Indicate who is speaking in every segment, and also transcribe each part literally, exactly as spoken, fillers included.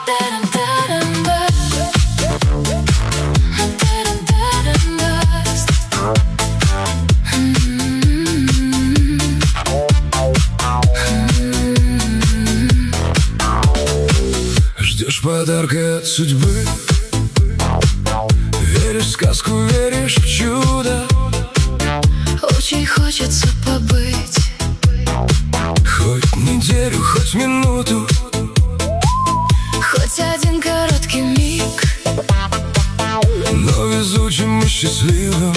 Speaker 1: Ждешь подарка от судьбы, веришь в сказку, веришь в чудо.
Speaker 2: Очень хочется побыть
Speaker 1: Хоть неделю, хоть минуту,
Speaker 2: хоть один короткий миг,
Speaker 1: но везучим и счастливым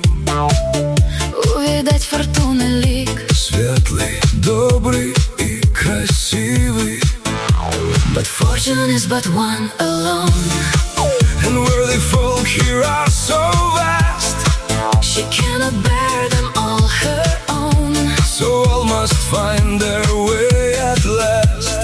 Speaker 2: увидать фортуны лик.
Speaker 1: Светлый, добрый и красивый.
Speaker 2: But fortune is but one alone,
Speaker 1: And where they fall here are so vast,
Speaker 2: she cannot bear them all her own.
Speaker 1: so all must find their way at last.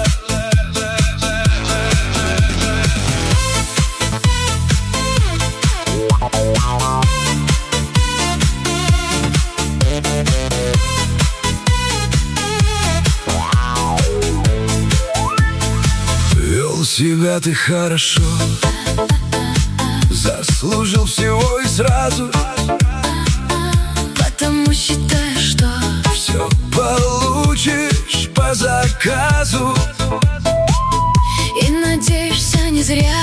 Speaker 1: Вел себя ты хорошо, заслужил всего и сразу,
Speaker 2: Потому считаю, что
Speaker 1: все получишь по заказу.
Speaker 2: и надеешься не зря.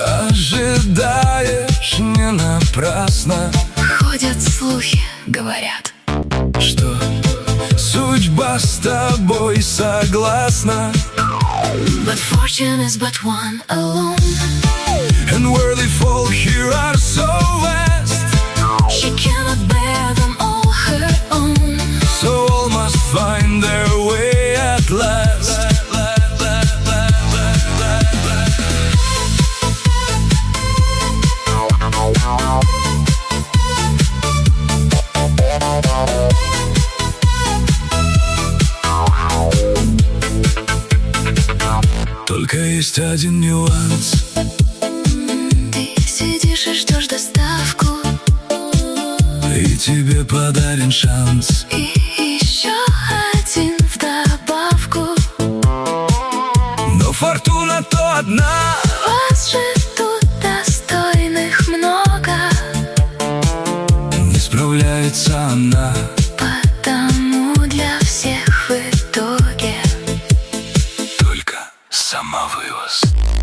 Speaker 1: Ожидаешь не напрасно,
Speaker 2: Ходят слухи, говорят,
Speaker 1: что судьба с тобой согласна.
Speaker 2: but fortune is but one alone,
Speaker 1: And where they fall here are so vast,
Speaker 2: she cannot bear them all her own.
Speaker 1: so all must find their way at last. Только есть один нюанс.
Speaker 2: Ты сидишь и ждешь доставку,
Speaker 1: И тебе подарен шанс.
Speaker 2: и еще один вдобавку.
Speaker 1: Но фортуна то одна,
Speaker 2: Вас же тут достойных много,
Speaker 1: не справляется она.
Speaker 2: потому для всех в итоге
Speaker 1: Только самовывоз.